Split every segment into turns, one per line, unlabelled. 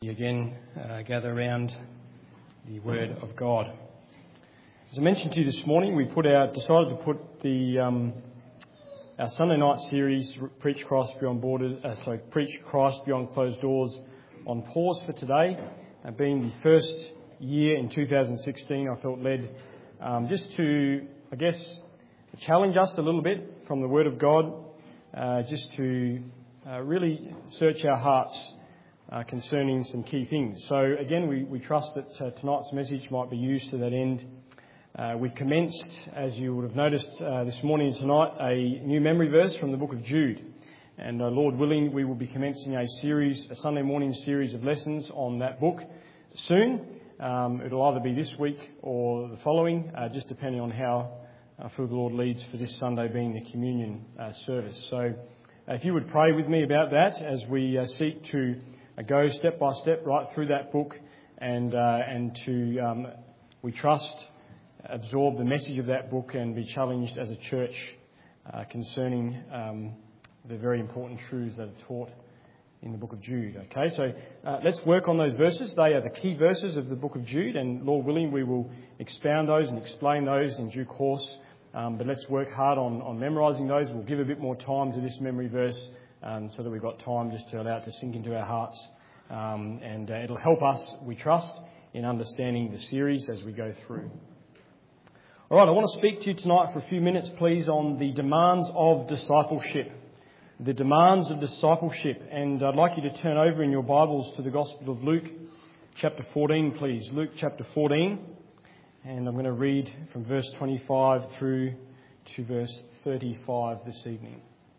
Again, gather around the Word of God. As I mentioned to you this morning, we decided to put our Sunday night series, Preach Christ Beyond Closed Doors, on pause for today. Being the first year in 2016, I felt led just to, challenge us a little bit from the Word of God, just to really search our hearts concerning some key things. So again, we trust that tonight's message might be used to that end. We've commenced, as you would have noticed this morning and tonight, a new memory verse from the book of Jude. And Lord willing, we will be commencing a Sunday morning series of lessons on that book soon. It'll either be this week or the following, just depending on how I feel the Lord leads for this Sunday being the communion service. So if you would pray with me about that as we seek to go step by step right through that book and to, we trust, absorb the message of that book and be challenged as a church concerning the very important truths that are taught in the book of Jude. Okay, so let's work on those verses. They are the key verses of the book of Jude, and Lord willing, we will expound those and explain those in due course. But let's work hard on memorising those. We'll give a bit more time to this memory verse so that we've got time just to allow it to sink into our hearts. And it'll help us, we trust, in understanding the series as we go through. All right, I want to speak to you tonight for a few minutes, please, on the demands of discipleship. The demands of discipleship. And I'd like you to turn over in your Bibles to the Gospel of Luke, chapter 14, please. Luke chapter 14. And I'm going to read from verse 25 through to verse 35 this evening.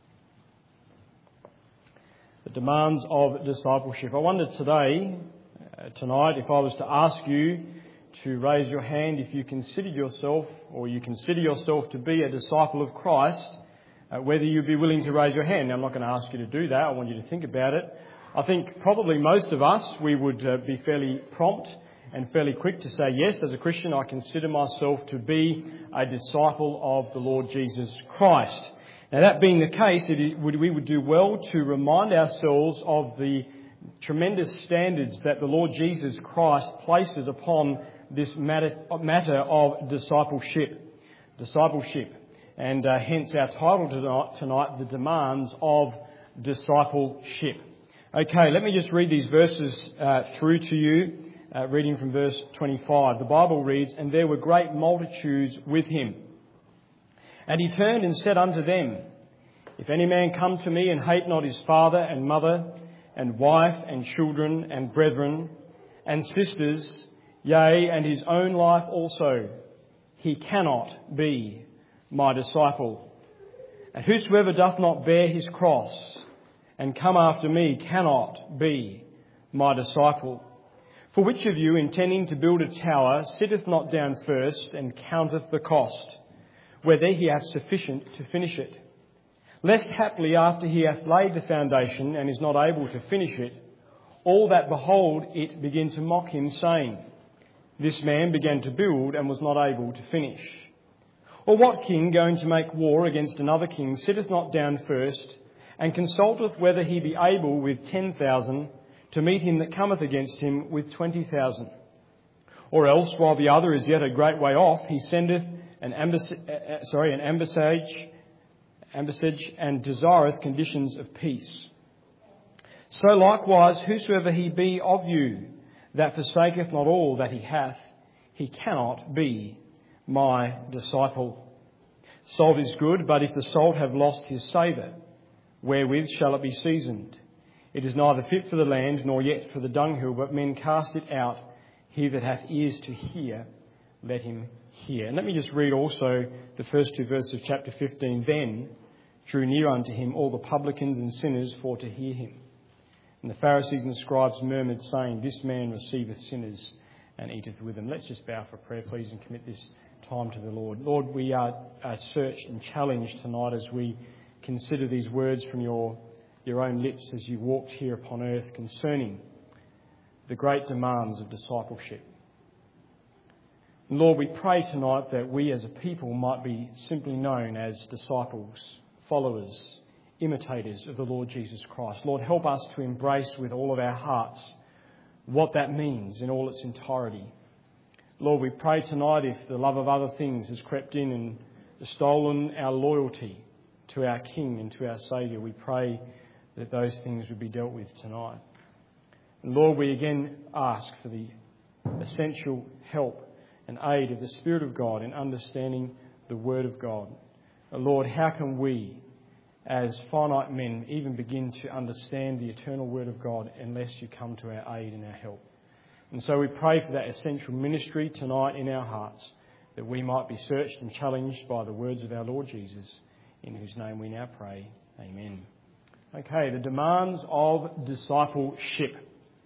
The demands of discipleship. I wondered tonight, if I was to ask you to raise your hand if you considered yourself, or you consider yourself to be a disciple of Christ, whether you'd be willing to raise your hand. Now, I'm not going to ask you to do that. I want you to think about it. I think probably most of us, we would be fairly prompt and fairly quick to say, yes, as a Christian, I consider myself to be a disciple of the Lord Jesus Christ. Now, that being the case, we would do well to remind ourselves of the tremendous standards that the Lord Jesus Christ places upon this matter of discipleship. And hence our title tonight, The Demands of Discipleship. Okay, let me just read these verses through to you, reading from verse 25. The Bible reads, "And there were great multitudes with him. And he turned and said unto them, If any man come to me and hate not his father and mother and wife and children and brethren and sisters, yea, and his own life also, he cannot be my disciple. And whosoever doth not bear his cross and come after me cannot be my disciple. For which of you, intending to build a tower, sitteth not down first and counteth the cost, whether he hath sufficient to finish it? Lest haply after he hath laid the foundation and is not able to finish it, all that behold it begin to mock him, saying, This man began to build and was not able to finish. Or what king, going to make war against another king, sitteth not down first and consulteth whether he be able with 10,000 to meet him that cometh against him with 20,000? Or else, while the other is yet a great way off, he sendeth an ambassage and desireth conditions of peace. So likewise, whosoever he be of you that forsaketh not all that he hath, he cannot be my disciple. Salt is good, but if the salt have lost his savour, wherewith shall it be seasoned? It is neither fit for the land, nor yet for the dunghill, but men cast it out. He that hath ears to hear, let him hear." And let me just read also the first two verses of chapter 15. "Then drew near unto him all the publicans and sinners for to hear him. And the Pharisees and the scribes murmured, saying, This man receiveth sinners and eateth with them." Let's just bow for prayer, please, and commit this time to the Lord. Lord, we are searched and challenged tonight as we consider these words from your own lips as you walked here upon earth concerning the great demands of discipleship. And Lord, we pray tonight that we as a people might be simply known as disciples, followers, imitators of the Lord Jesus Christ. Lord, help us to embrace with all of our hearts what that means in all its entirety. Lord, we pray tonight if the love of other things has crept in and stolen our loyalty to our King and to our Saviour, we pray that those things would be dealt with tonight. And Lord, we again ask for the essential help and aid of the Spirit of God in understanding the Word of God. Lord, how can we, as finite men, even begin to understand the eternal Word of God unless you come to our aid and our help? And so we pray for that essential ministry tonight in our hearts, that we might be searched and challenged by the words of our Lord Jesus, in whose name we now pray. Amen. Okay, the demands of discipleship.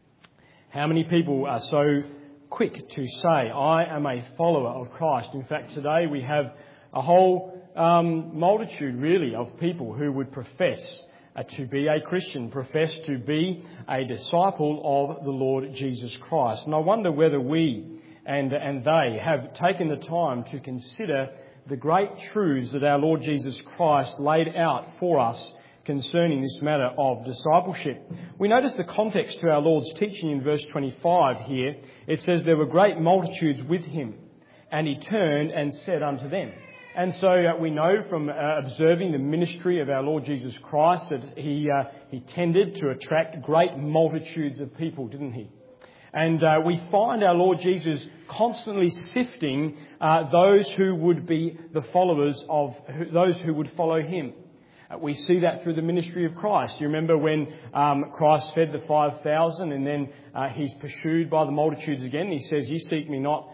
How many people are so quick to say, I am a follower of Christ? In fact, today we have a whole multitude, really, of people who would profess to be a Christian, profess to be a disciple of the Lord Jesus Christ. And I wonder whether we and they have taken the time to consider the great truths that our Lord Jesus Christ laid out for us concerning this matter of discipleship. We notice the context to our Lord's teaching in verse 25 here. It says, there were great multitudes with him, and he turned and said unto them. And so we know from observing the ministry of our Lord Jesus Christ that he tended to attract great multitudes of people, didn't he? And we find our Lord Jesus constantly sifting those who would be the followers of those who would follow him. We see that through the ministry of Christ. You remember when Christ fed the 5,000 and then he's pursued by the multitudes again. He says, "You seek me not."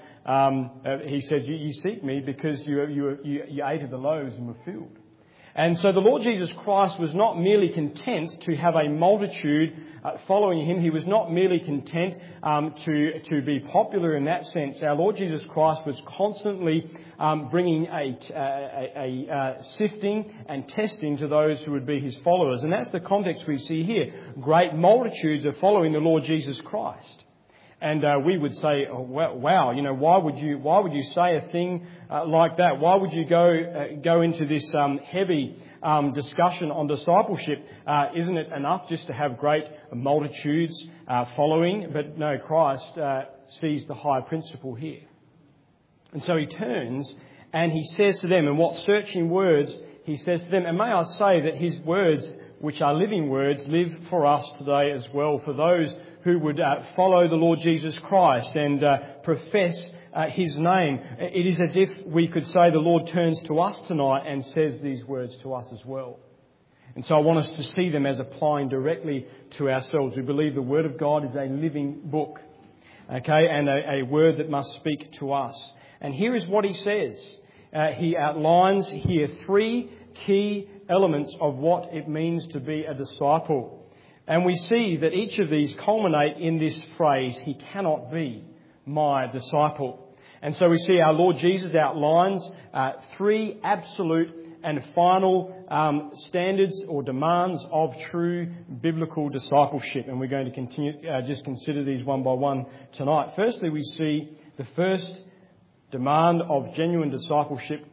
He said, "You seek me because you ate of the loaves and were filled." And so the Lord Jesus Christ was not merely content to have a multitude following him. He was not merely content to be popular in that sense. Our Lord Jesus Christ was constantly bringing a sifting and testing to those who would be his followers. And that's the context we see here. Great multitudes are following the Lord Jesus Christ. And we would say, oh, wow, you know, why would you say a thing like that? Why would you go into this heavy discussion on discipleship? Isn't it enough just to have great multitudes following? But no, Christ sees the higher principle here. And so he turns and he says to them, and what searching words he says to them. And may I say that his words, which are living words, live for us today as well, for those who would follow the Lord Jesus Christ and profess his name. It is as if we could say the Lord turns to us tonight and says these words to us as well. And so I want us to see them as applying directly to ourselves. We believe the Word of God is a living book, okay, and a word that must speak to us. And here is what he says. He outlines here 3 key elements of what it means to be a disciple. And we see that each of these culminate in this phrase, he cannot be my disciple. And so we see our Lord Jesus outlines 3 absolute and final standards or demands of true biblical discipleship. And we're going to continue, just consider these one by one tonight. Firstly, we see the first demand of genuine discipleship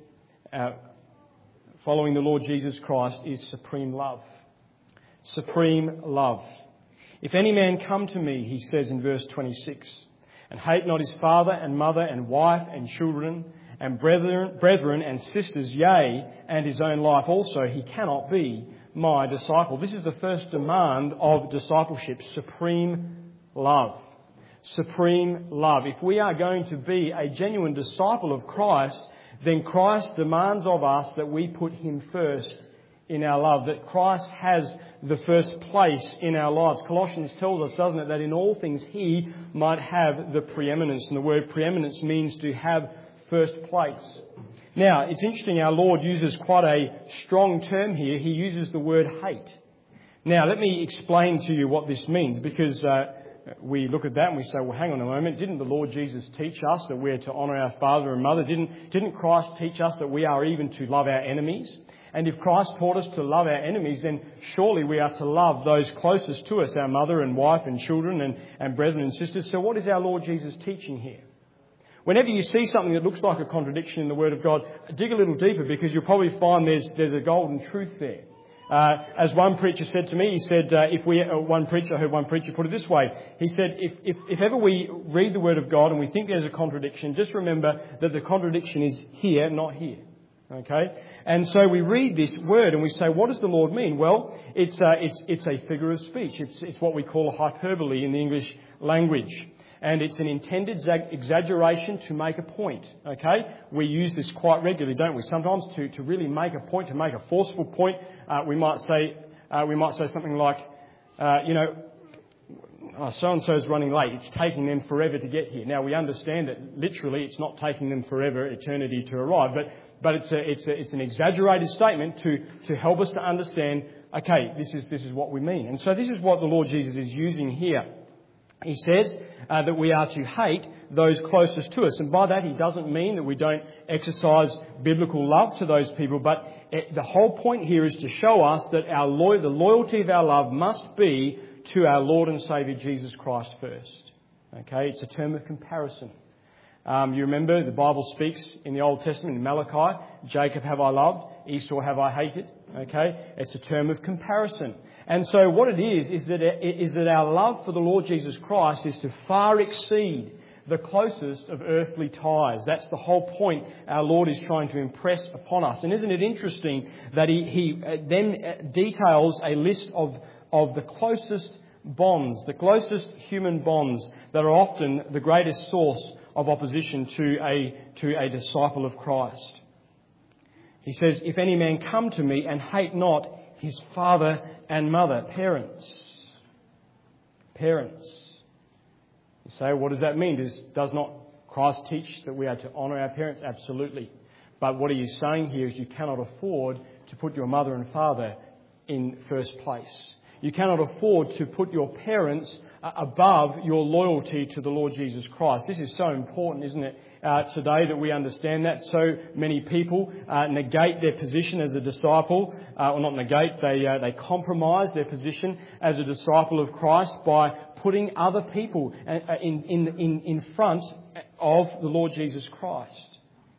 following the Lord Jesus Christ is supreme love. Supreme love. If any man come to me, he says in verse 26, and hate not his father and mother and wife and children and brethren and sisters, yea, and his own life also, he cannot be my disciple. This is the first demand of discipleship, supreme love. Supreme love. If we are going to be a genuine disciple of Christ, then Christ demands of us that we put him first in our love, that Christ has the first place in our lives. Colossians tells us, doesn't it, that in all things he might have the preeminence. And the word preeminence means to have first place. Now, it's interesting, our Lord uses quite a strong term here. He uses the word hate. Now, let me explain to you what this means, because we look at that and we say, well, hang on a moment. Didn't the Lord Jesus teach us that we're to honour our father and mother? Didn't Christ teach us that we are even to love our enemies? And if Christ taught us to love our enemies, then surely we are to love those closest to us, our mother and wife and children and brethren and sisters. So what is our Lord Jesus teaching here? Whenever you see something that looks like a contradiction in the Word of God, dig a little deeper, because you'll probably find there's a golden truth there. As one preacher said to me, he said, I heard one preacher put it this way. He said, if ever we read the Word of God and we think there's a contradiction, just remember that the contradiction is here, not here. Okay? And so we read this word and we say, what does the Lord mean? Well, it's a figure of speech. It's what we call a hyperbole in the English language. And it's an intended exaggeration to make a point. Okay? We use this quite regularly, don't we? Sometimes to really make a point, to make a forceful point, we might say something like, so-and-so is running late. It's taking them forever to get here. Now, we understand that literally it's not taking them forever, eternity to arrive, but it's an exaggerated statement to help us to understand, okay, this is what we mean. And so this is what the Lord Jesus is using here. He says that we are to hate those closest to us. And by that, he doesn't mean that we don't exercise biblical love to those people. But the whole point here is to show us that the loyalty of our love must be to our Lord and Saviour Jesus Christ first. Okay, it's a term of comparison. You remember the Bible speaks in the Old Testament, in Malachi, Jacob have I loved, Esau have I hated. Okay, it's a term of comparison. And so what it is that our love for the Lord Jesus Christ is to far exceed the closest of earthly ties. That's the whole point our Lord is trying to impress upon us. And isn't it interesting that he then details a list of the closest bonds, the closest human bonds that are often the greatest source of opposition to a disciple of Christ. He says, if any man come to me and hate not his father and mother, parents. You say, what does that mean? Does not Christ teach that we are to honour our parents? Absolutely. But what he is saying here is you cannot afford to put your mother and father in first place. You cannot afford to put your parents above your loyalty to the Lord Jesus Christ. This is so important, isn't it, today that we understand that. So many people negate their position as a disciple, or not negate, they compromise their position as a disciple of Christ by putting other people in front of the Lord Jesus Christ.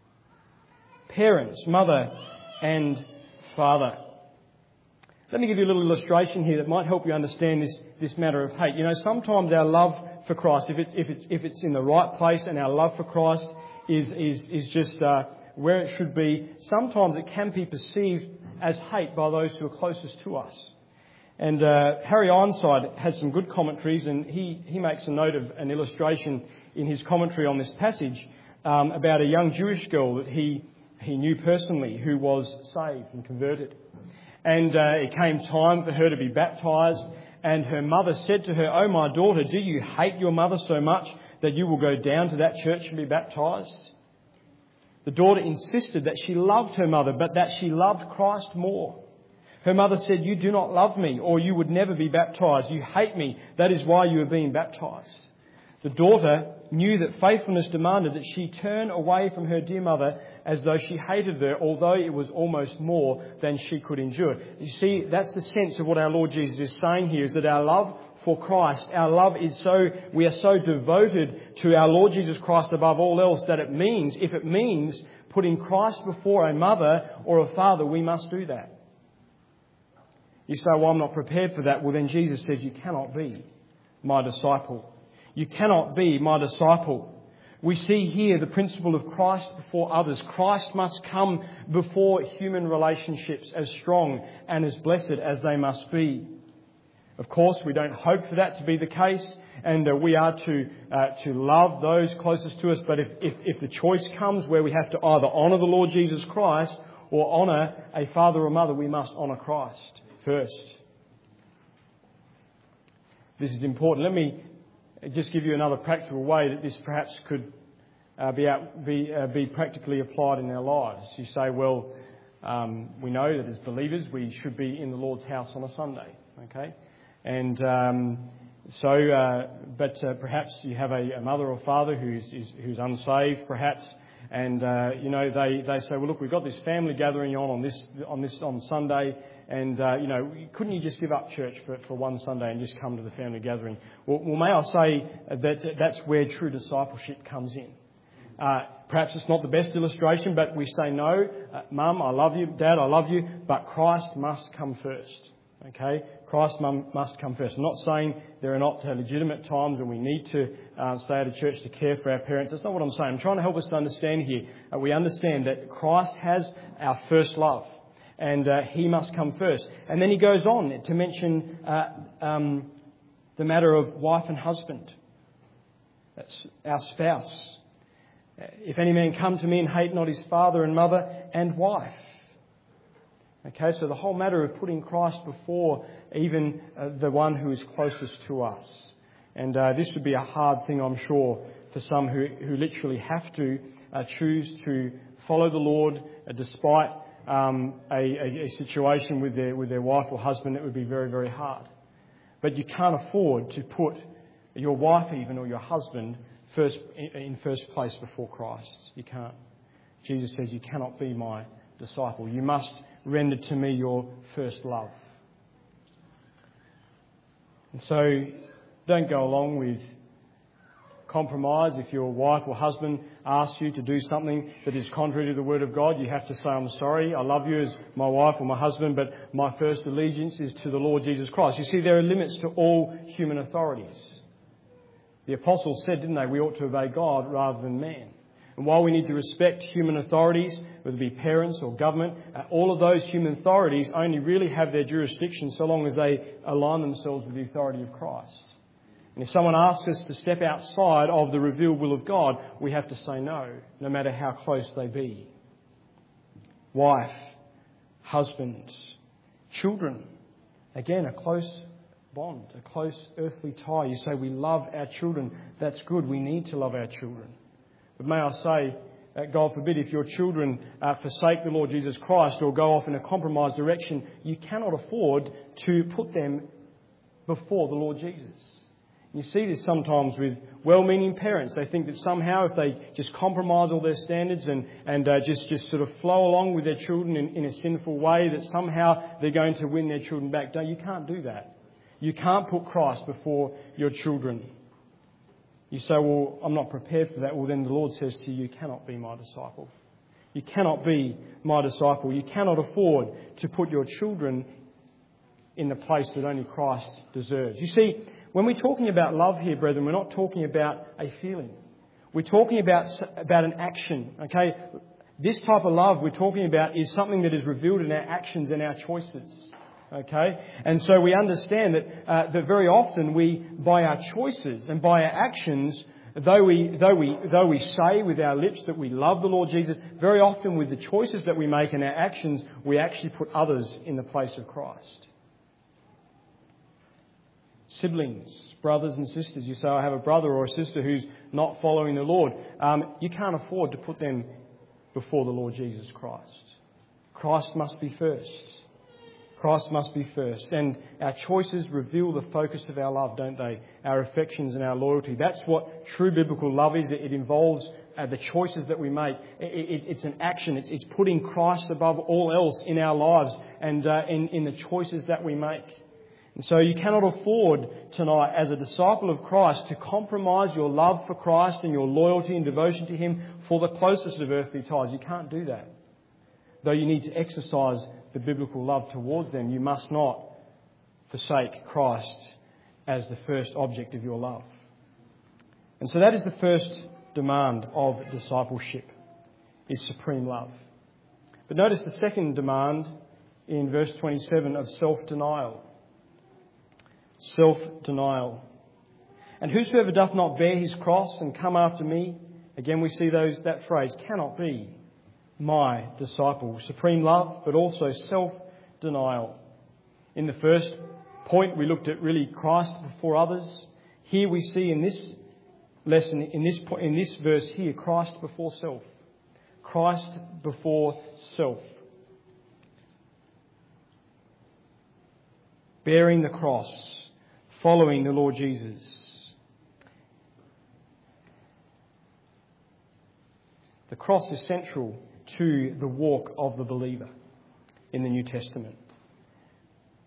Parents, mother and father. Let me give you a little illustration here that might help you understand this matter of hate. You know, sometimes our love for Christ, if it's in the right place and our love for Christ is just where it should be, sometimes it can be perceived as hate by those who are closest to us. And Harry Ironside has some good commentaries, and he makes a note of an illustration in his commentary on this passage about a young Jewish girl that he knew personally who was saved and converted. And it came time for her to be baptised, and her mother said to her, "Oh, my daughter, do you hate your mother so much that you will go down to that church and be baptised?" The daughter insisted that she loved her mother, but that she loved Christ more. Her mother said, "You do not love me, or you would never be baptised. You hate me. That is why you are being baptised." The daughter knew that faithfulness demanded that she turn away from her dear mother as though she hated her, although it was almost more than she could endure. You see, that's the sense of what our Lord Jesus is saying here, is that our love for Christ, we are so devoted to our Lord Jesus Christ above all else that if it means putting Christ before a mother or a father, we must do that. You say, "Well, I'm not prepared for that." Well, then Jesus says, "You cannot be my disciple. You cannot be my disciple." We see here the principle of Christ before others. Christ must come before human relationships, as strong and as blessed as they must be. Of course, we don't hope for that to be the case, and we are to love those closest to us. But if the choice comes where we have to either honour the Lord Jesus Christ or honour a father or mother, we must honour Christ first. This is important. Let me just give you another practical way that this perhaps could be practically applied in our lives. You say, well, we know that as believers we should be in the Lord's house on a Sunday, okay? And but perhaps you have a mother or father who's unsaved, perhaps, and they say, well, look, we've got this family gathering on Sunday, and couldn't you just give up church for one Sunday and just come to the family gathering? Well, may I say that that's where true discipleship comes in. Perhaps it's not the best illustration, but we say, no, Mum, I love you, Dad, I love you, but Christ must come first. Okay? Christ must come first. I'm not saying there are not legitimate times when we need to stay out of church to care for our parents. That's not what I'm saying. I'm trying to help us to understand here. We understand that Christ has our first love, and He must come first. And then He goes on to mention the matter of wife and husband. That's our spouse. If any man come to me and hate not his father and mother and wife. Okay, so the whole matter of putting Christ before even the one who is closest to us. And this would be a hard thing, I'm sure, for some who literally have to choose to follow the Lord despite a situation with their wife or husband. It would be very, very hard. But you can't afford to put your wife even or your husband in first place before Christ. You can't. Jesus says you cannot be my disciple. You must render to me your first love. And so don't go along with compromise. If your wife or husband asks you to do something that is contrary to the Word of God, you have to say, I'm sorry, I love you as my wife or my husband, but my first allegiance is to the Lord Jesus Christ. You see, there are limits to all human authorities. The apostles said, didn't they, we ought to obey God rather than man. And while we need to respect human authorities, whether it be parents or government, all of those human authorities only really have their jurisdiction so long as they align themselves with the authority of Christ. And if someone asks us to step outside of the revealed will of God, we have to say no matter how close they be. Wife, husband, children. Again, a close bond, a close earthly tie. You say we love our children. That's good. We need to love our children. But may I say, God forbid, if your children forsake the Lord Jesus Christ or go off in a compromised direction, you cannot afford to put them before the Lord Jesus. You see this sometimes with well-meaning parents. They think that somehow if they just compromise all their standards and just sort of flow along with their children in a sinful way, that somehow they're going to win their children back. No, you can't do that. You can't put Christ before your children. You say, well, I'm not prepared for that. Well, then the Lord says to you, you cannot be my disciple. You cannot be my disciple. You cannot afford to put your children in the place that only Christ deserves. You see, when we're talking about love here, brethren, we're not talking about a feeling. We're talking about an action, okay? This type of love we're talking about is something that is revealed in our actions and our choices. Okay, and so we understand that very often we, by our choices and by our actions, though we say with our lips that we love the Lord Jesus, very often with the choices that we make and our actions, we actually put others in the place of Christ. Siblings, brothers and sisters. You say, I have a brother or a sister who's not following the Lord. You can't afford to put them before the Lord Jesus Christ. Christ must be first. Christ must be first. And our choices reveal the focus of our love, don't they? Our affections and our loyalty. That's what true biblical love is. It involves the choices that we make. It's an action. It's putting Christ above all else in our lives and in the choices that we make. And so you cannot afford tonight, as a disciple of Christ, to compromise your love for Christ and your loyalty and devotion to Him for the closest of earthly ties. You can't do that. Though you need to exercise the biblical love towards them, you must not forsake Christ as the first object of your love. And so that is the first demand of discipleship, is supreme love. But notice the second demand in verse 27 of self-denial. Self-denial. And whosoever doth not bear his cross and come after me, again we see that phrase, cannot be my disciple. Supreme love, but also self-denial. In the first point, we looked at really Christ before others. Here we see in this lesson, in this verse here, Christ before self. Christ before self. Bearing the cross, following the Lord Jesus. The cross is central to the walk of the believer in the New Testament.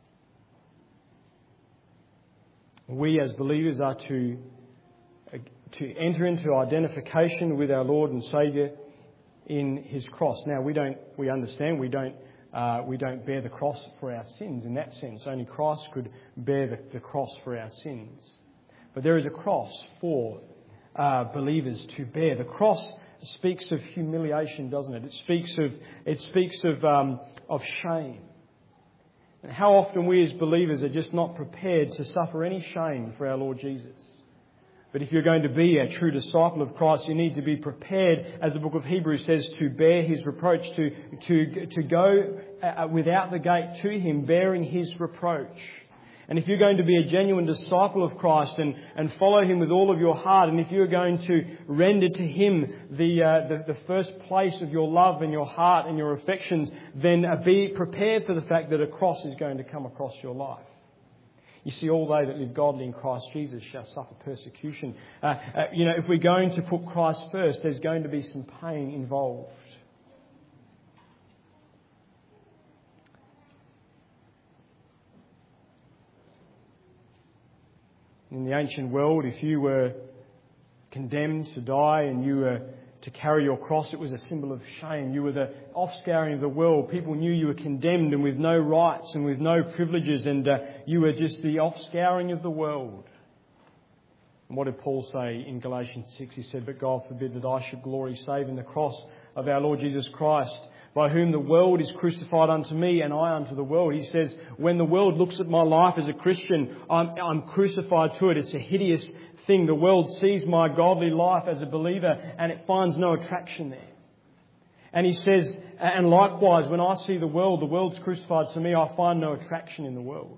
We as believers are to to enter into identification with our Lord and Saviour in His cross. Now, we don't bear the cross for our sins in that sense. Only Christ could bear the cross for our sins. But there is a cross for believers to bear. The cross speaks of humiliation, doesn't it? It speaks of shame. And how often we as believers are just not prepared to suffer any shame for our Lord Jesus. But if you're going to be a true disciple of Christ, you need to be prepared, as the book of Hebrews says, to bear His reproach, to go without the gate to Him, bearing His reproach. And if you're going to be a genuine disciple of Christ and follow Him with all of your heart, and if you're going to render to Him the first place of your love and your heart and your affections, then be prepared for the fact that a cross is going to come across your life. You see, all they that live godly in Christ Jesus shall suffer persecution. If we're going to put Christ first, there's going to be some pain involved. In the ancient world, if you were condemned to die and you were to carry your cross, it was a symbol of shame. You were the offscouring of the world. People knew you were condemned and with no rights and with no privileges, and you were just the offscouring of the world. And what did Paul say in Galatians 6? He said, "But God forbid that I should glory save in the cross of our Lord Jesus Christ, by whom the world is crucified unto me and I unto the world." He says, when the world looks at my life as a Christian, I'm crucified to it. It's a hideous thing. The world sees my godly life as a believer and it finds no attraction there. And he says, and likewise, when I see the world's crucified to me, I find no attraction in the world.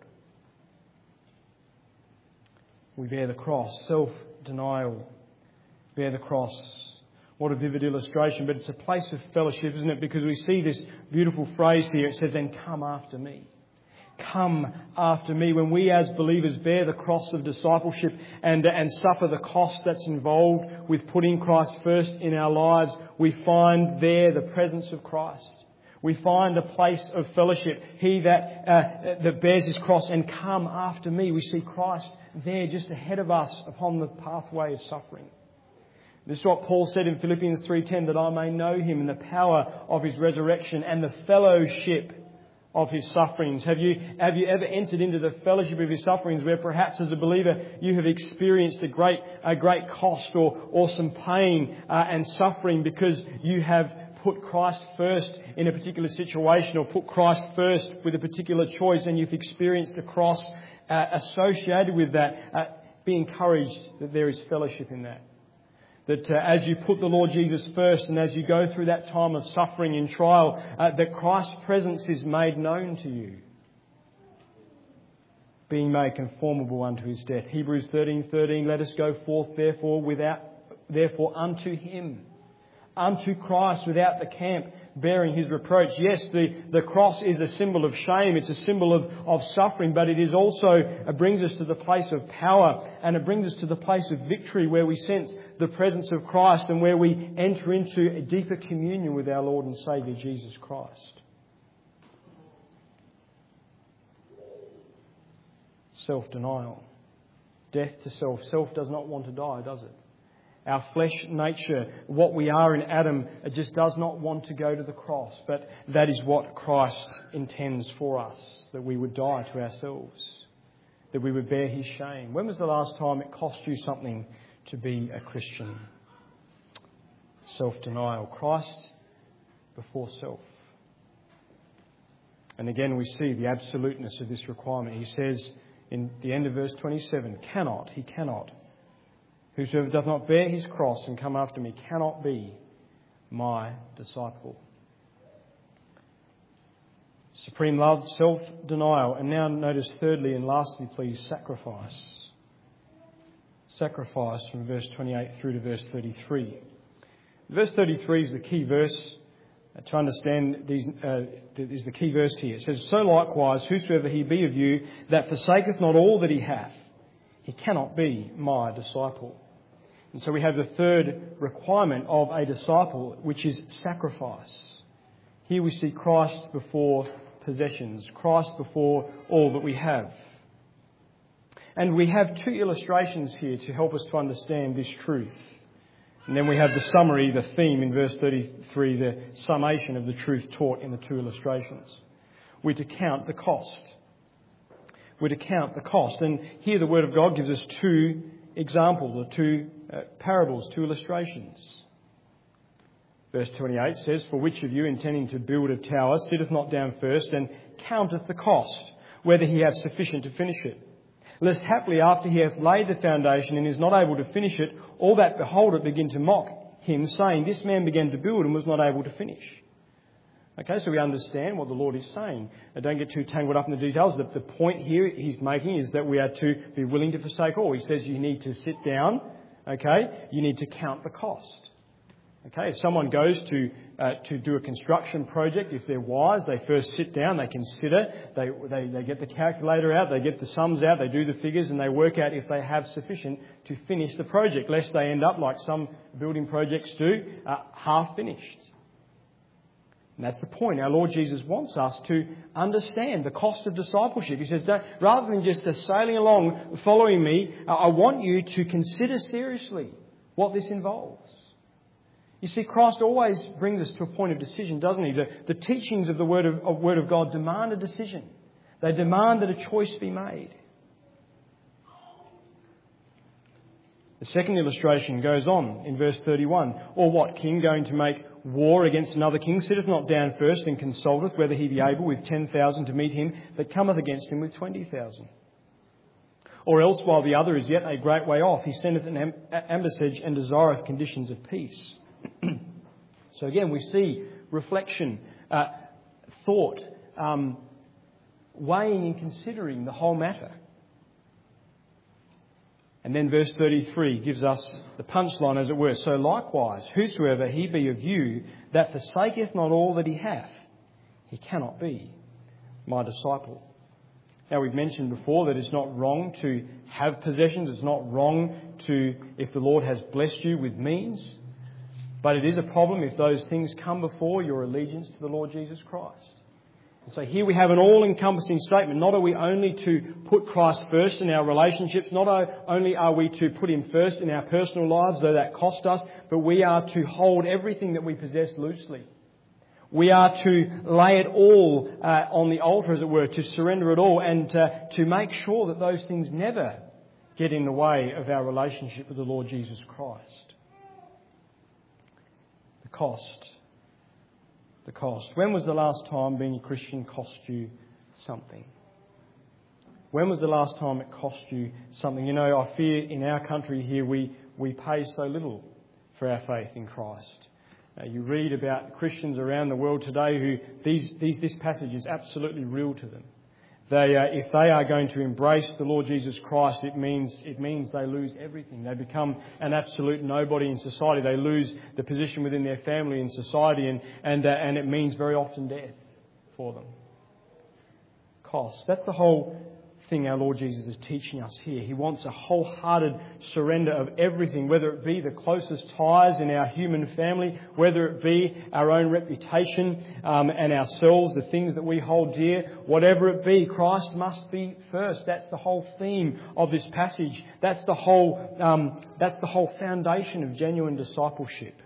We bear the cross, self-denial, bear the cross. What a vivid illustration, but it's a place of fellowship, isn't it? Because we see this beautiful phrase here. It says, "And come after me." Come after me. When we as believers bear the cross of discipleship and suffer the cost that's involved with putting Christ first in our lives, we find there the presence of Christ. We find a place of fellowship. He that bears his cross and come after me. We see Christ there just ahead of us upon the pathway of suffering. This is what Paul said in Philippians 3:10, that I may know Him and the power of His resurrection and the fellowship of His sufferings. Have you ever entered into the fellowship of His sufferings, where perhaps as a believer you have experienced a great cost or some pain and suffering because you have put Christ first in a particular situation, or put Christ first with a particular choice, and you've experienced a cross associated with that? Be encouraged that there is fellowship in that. That as you put the Lord Jesus first and as you go through that time of suffering and trial, that Christ's presence is made known to you. Being made conformable unto His death. Hebrews 13:13, let us go forth therefore unto Him, unto Christ without the camp, bearing His reproach. Yes, the cross is a symbol of shame. It's a symbol of suffering, but it is also, it brings us to the place of power, and it brings us to the place of victory, where we sense the presence of Christ and where we enter into a deeper communion with our Lord and Saviour Jesus Christ. Self-denial. Death to self. Self does not want to die, does it? Our flesh nature, what we are in Adam, it just does not want to go to the cross. But that is what Christ intends for us, that we would die to ourselves, that we would bear His shame. When was the last time it cost you something to be a Christian? Self-denial. Christ before self. And again we see the absoluteness of this requirement. He says in the end of verse 27, He cannot. Whosoever doth not bear his cross and come after me cannot be my disciple. Supreme love, self-denial. And now notice thirdly and lastly, please, sacrifice. Sacrifice from verse 28 through to verse 33. Verse 33 is the key verse to understand these. Is the key verse here. It says, so likewise, whosoever he be of you that forsaketh not all that he hath, he cannot be my disciple. And so we have the third requirement of a disciple, which is sacrifice. Here we see Christ before possessions, Christ before all that we have. And we have two illustrations here to help us to understand this truth. And then we have the summary, the theme in verse 33, the summation of the truth taught in the two illustrations. We're to count the cost. We're to count the cost. And here the Word of God gives us two examples, or two parables, two illustrations. Verse 28 says, "For which of you, intending to build a tower, sitteth not down first and counteth the cost, whether he have sufficient to finish it? Lest haply after he hath laid the foundation and is not able to finish it, all that behold it begin to mock him, saying, This man began to build and was not able to finish." Okay, so we understand what the Lord is saying. Don't get too tangled up in the details. The point here he's making is that we are to be willing to forsake all. He says you need to sit down. Okay, you need to count the cost. Okay, if someone goes to do a construction project, if they're wise, they first sit down, they consider, they get the calculator out, they get the sums out, they do the figures, and they work out if they have sufficient to finish the project, lest they end up like some building projects do, half finished. And that's the point. Our Lord Jesus wants us to understand the cost of discipleship. He says, rather than just sailing along, following me, I want you to consider seriously what this involves. You see, Christ always brings us to a point of decision, doesn't he? The teachings of the Word of God demand a decision. They demand that a choice be made. The second illustration goes on in verse 31. "Or what king going to make war against another king sitteth not down first and consulteth whether he be able with 10,000 to meet him that cometh against him with 20,000? Or else while the other is yet a great way off, he sendeth an ambassage and desireth conditions of peace." So again, we see reflection, thought, weighing and considering the whole matter. And then verse 33 gives us the punchline, as it were. "So likewise, whosoever he be of you that forsaketh not all that he hath, he cannot be my disciple." Now, we've mentioned before that it's not wrong to have possessions. It's not wrong if the Lord has blessed you with means. But it is a problem if those things come before your allegiance to the Lord Jesus Christ. And so here we have an all-encompassing statement. Not are we only to put Christ first in our relationships, not only are we to put Him first in our personal lives, though that cost us, but we are to hold everything that we possess loosely. We are to lay it all on the altar, as it were, to surrender it all, and to make sure that those things never get in the way of our relationship with the Lord Jesus Christ. The cost. When was the last time being a Christian cost you something? When was the last time it cost you something? You know, I fear in our country here we pay so little for our faith in Christ. You read about Christians around the world today who this passage is absolutely real to them. If they are going to embrace the Lord Jesus Christ, it means they lose everything. They become an absolute nobody in society. They lose the position within their family in society, and it means very often death for them. Cost. That's the whole thing our Lord Jesus is teaching us here. He wants a wholehearted surrender of everything, whether it be the closest ties in our human family, whether it be our own reputation and ourselves, the things that we hold dear, whatever it be, Christ must be first. That's the whole theme of this passage. That's the whole foundation of genuine discipleship.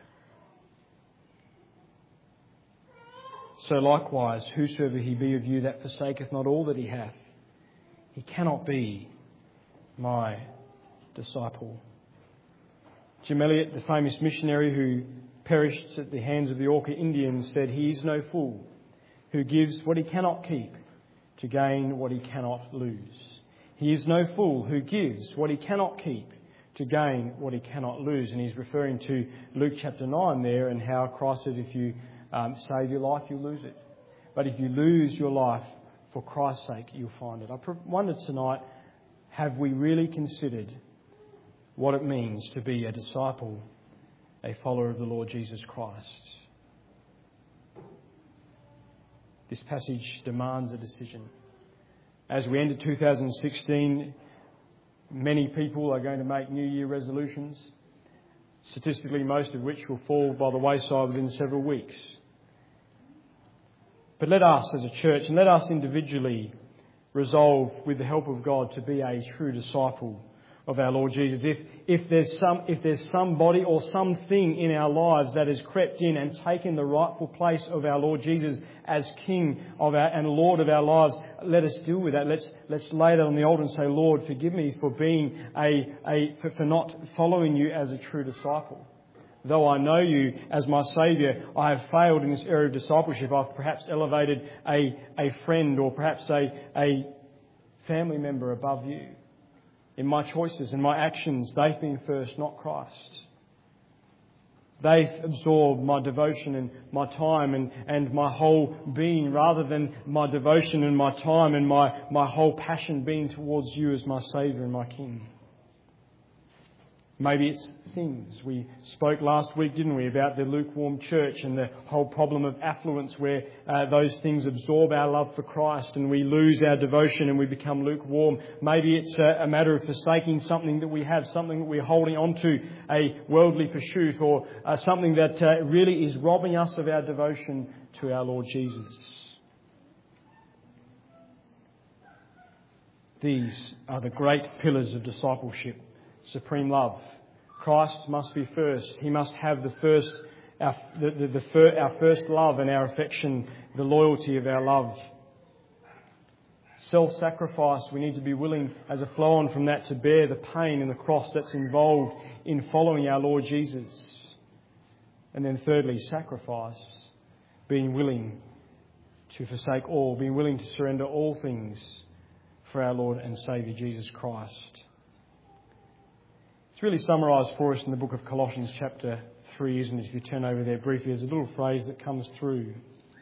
So likewise, whosoever he be of you that forsaketh not all that he hath, he cannot be my disciple. Jim Elliot, the famous missionary who perished at the hands of the Orca Indians, said, "He is no fool who gives what he cannot keep to gain what he cannot lose." He is no fool who gives what he cannot keep to gain what he cannot lose. And he's referring to Luke chapter 9 there, and how Christ says if you save your life, you'll lose it. But if you lose your life for Christ's sake, you'll find it. I wondered tonight, have we really considered what it means to be a disciple, a follower of the Lord Jesus Christ? This passage demands a decision. As we enter 2016, many people are going to make New Year resolutions, statistically most of which will fall by the wayside within several weeks. But let us as a church, and let us individually, resolve, with the help of God, to be a true disciple of our Lord Jesus. If there's somebody or something in our lives that has crept in and taken the rightful place of our Lord Jesus as King of our and Lord of our lives, let us deal with that. Let's lay that on the altar and say, Lord, forgive me for being for not following you as a true disciple. Though I know you as my Saviour, I have failed in this area of discipleship. I've perhaps elevated a friend or perhaps a family member above you. In my choices and my actions, they've been first, not Christ. They've absorbed my devotion and my time and my whole being, rather than my devotion and my time and my whole passion being towards you as my Saviour and my King. Maybe it's things. We spoke last week, didn't we, about the lukewarm church and the whole problem of affluence, where those things absorb our love for Christ and we lose our devotion and we become lukewarm. Maybe it's a matter of forsaking something that we have, something that we're holding on to, a worldly pursuit, or something that really is robbing us of our devotion to our Lord Jesus. These are the great pillars of discipleship. Supreme love. Christ must be first. He must have our first love and our affection, the loyalty of our love. Self-sacrifice. We need to be willing, as a flow-on from that, to bear the pain and the cross that's involved in following our Lord Jesus. And then thirdly, sacrifice. Being willing to forsake all, being willing to surrender all things for our Lord and Saviour Jesus Christ. It's really summarised for us in the book of Colossians chapter 3, isn't it? If you turn over there briefly, there's a little phrase that comes through.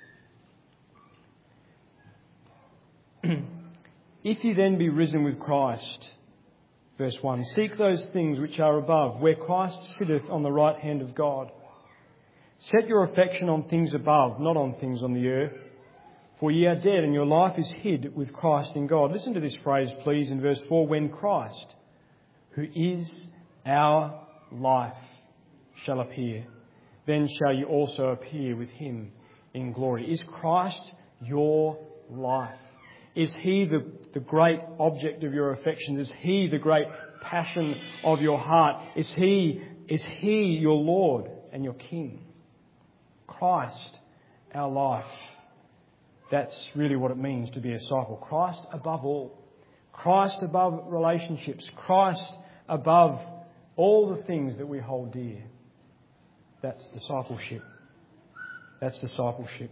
If you then be risen with Christ, verse 1, seek those things which are above, where Christ sitteth on the right hand of God. Set your affection on things above, not on things on the earth. For ye are dead, and your life is hid with Christ in God. Listen to this phrase, please, in verse 4. When Christ, who is our life, shall appear, then shall you also appear with him in glory. Is Christ your life? Is he the great object of your affections? Is he the great passion of your heart? Is he your Lord and your King? Christ, our life. That's really what it means to be a disciple. Christ above all. Christ above relationships. Christ above all the things that we hold dear. That's discipleship. That's discipleship.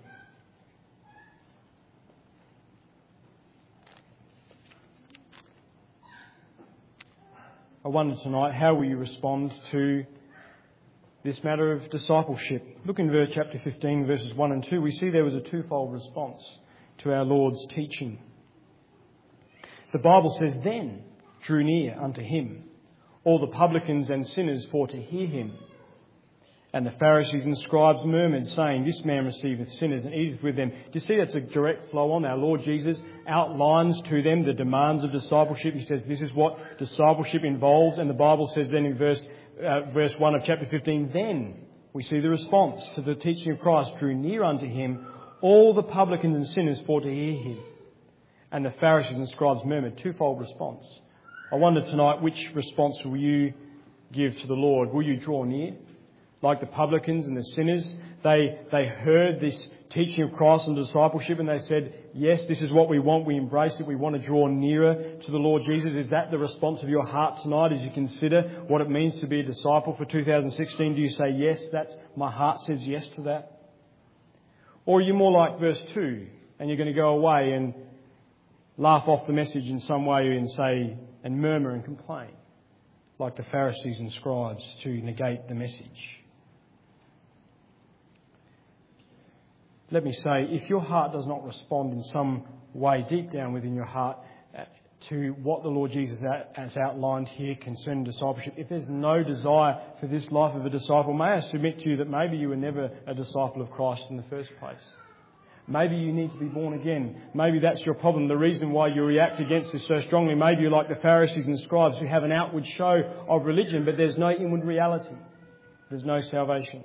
I wonder tonight, how will you respond to this matter of discipleship? Look in chapter 15, verses 1 and 2. We see there was a twofold response to our Lord's teaching. The Bible says, then drew near unto him all the publicans and sinners for to hear him. And the Pharisees and scribes murmured, saying, this man receiveth sinners and eateth with them. Do you see that's a direct flow on? Our Lord Jesus outlines to them the demands of discipleship. He says this is what discipleship involves. And the Bible says then in verse 1 of chapter 15, then we see the response to the teaching of Christ, drew near unto him all the publicans and sinners for to hear him. And the Pharisees and scribes murmured. Twofold response. I wonder tonight, which response will you give to the Lord? Will you draw near? Like the publicans and the sinners, they heard this teaching of Christ and discipleship and they said, yes, this is what we want. We embrace it. We want to draw nearer to the Lord Jesus. Is that the response of your heart tonight as you consider what it means to be a disciple for 2016? Do you say, yes, my heart says yes to that? Or are you more like verse 2 and you're going to go away and laugh off the message in some way and say, and murmur and complain, like the Pharisees and scribes, to negate the message? Let me say, if your heart does not respond in some way deep down within your heart to what the Lord Jesus has outlined here concerning discipleship, if there's no desire for this life of a disciple, may I submit to you that maybe you were never a disciple of Christ in the first place. Maybe you need to be born again. Maybe that's your problem. The reason why you react against this so strongly. Maybe you're like the Pharisees and scribes who have an outward show of religion, but there's no inward reality. There's no salvation.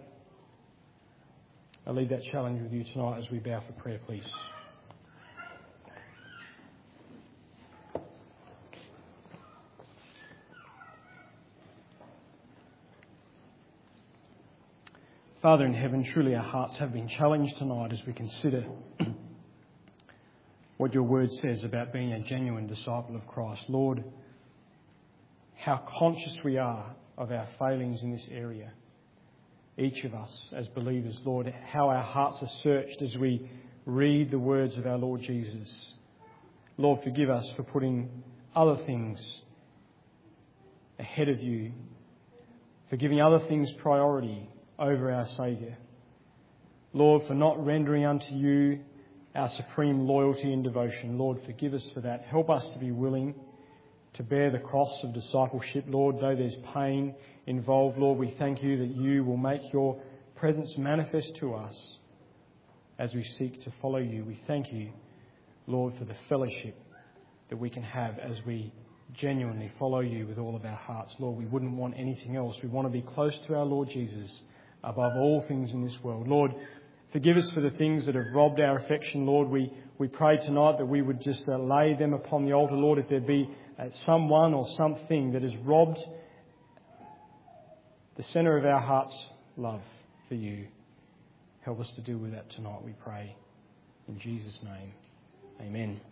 I leave that challenge with you tonight as we bow for prayer, please. Father in heaven, truly our hearts have been challenged tonight as we consider what your word says about being a genuine disciple of Christ. Lord, how conscious we are of our failings in this area. Each of us as believers, Lord, how our hearts are searched as we read the words of our Lord Jesus. Lord, forgive us for putting other things ahead of you, for giving other things priority over our Saviour. Lord, for not rendering unto you our supreme loyalty and devotion. Lord, forgive us for that. Help us to be willing to bear the cross of discipleship, Lord, though there's pain involved. Lord, we thank you that you will make your presence manifest to us as we seek to follow you. We thank you, Lord, for the fellowship that we can have as we genuinely follow you with all of our hearts. Lord, we wouldn't want anything else. We want to be close to our Lord Jesus above all things in this world. Lord, forgive us for the things that have robbed our affection, Lord. We pray tonight that we would just lay them upon the altar, Lord. If there be someone or something that has robbed the centre of our heart's love for you, help us to deal with that tonight, we pray. In Jesus' name, amen.